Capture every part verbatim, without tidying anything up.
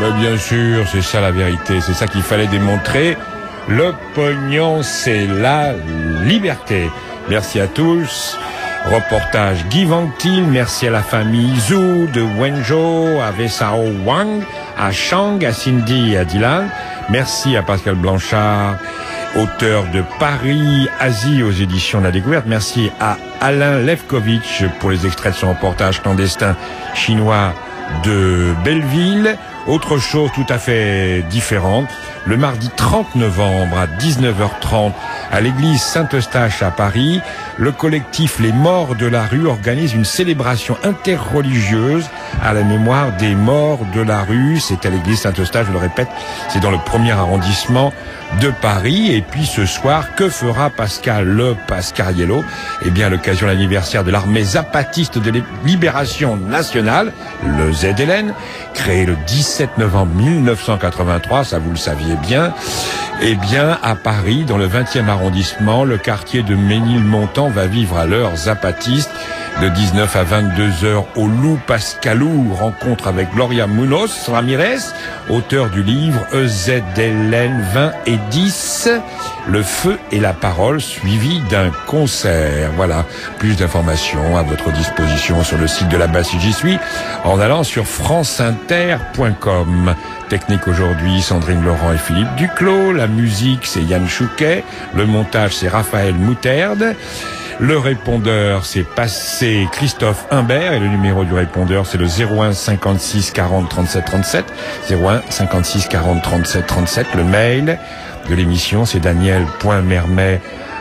Mais bien sûr, c'est ça la vérité, c'est ça qu'il fallait démontrer. Le pognon, c'est la liberté. Merci à tous. Reportage Guy Vantil, merci à la famille Zhu de Wenzhou, à Vesao Wang, à Shang, à Cindy et à Dylan. Merci à Pascal Blanchard, auteur de Paris, Asie aux éditions de la Découverte. Merci à Alain Levkovitch pour les extraits de son reportage clandestin chinois de Belleville. Autre chose tout à fait différente, le mardi trente novembre à dix-neuf heures trente à l'église Saint-Eustache à Paris, le collectif Les Morts de la rue organise une célébration interreligieuse à la mémoire des morts de la rue. C'est à l'église Saint-Eustache, je le répète, c'est dans le premier arrondissement de Paris. Et puis ce soir, que fera Pascal Le Pascariello? Eh bien, à l'occasion de l'anniversaire de l'armée zapatiste de libération nationale, le Z L N, créé le dix-sept novembre mille neuf cent quatre-vingt-trois, ça vous le saviez bien, eh bien, à Paris, dans le vingtième arrondissement, le quartier de Ménilmontant va vivre à l'heure zapatiste. De dix-neuf à vingt-deux heures au Lou Pascalou, rencontre avec Gloria Munoz Ramirez, auteur du livre E Z L N vingt et dix, le feu et la parole, suivi d'un concert. Voilà, plus d'informations à votre disposition sur le site de la Bastille J'y suis, en allant sur franceinter point com. Technique aujourd'hui, Sandrine Laurent et Philippe Duclos. La musique, c'est Yann Chouquet. Le montage, c'est Raphaël Mouterde. Le répondeur, c'est passé Christophe Humbert, et le numéro du répondeur, c'est le zéro un cinquante-six quarante trente-sept trente-sept, zéro un cinquante-six quarante trente-sept trente-sept. Le mail de l'émission, c'est daniel.mermet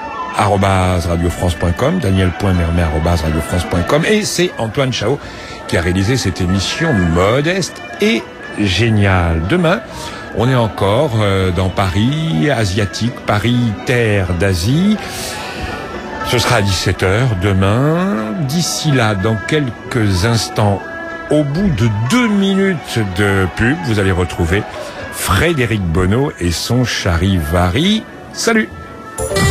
arobase radiofrance point com, daniel.mermet arobase radiofrance point com, et c'est Antoine Chao qui a réalisé cette émission modeste et géniale. Demain, on est encore euh, dans Paris asiatique, Paris terre d'Asie. Ce sera à dix-sept heures demain. D'ici là, dans quelques instants, au bout de deux minutes de pub, vous allez retrouver Frédéric Bonneau et son Charivari. Salut!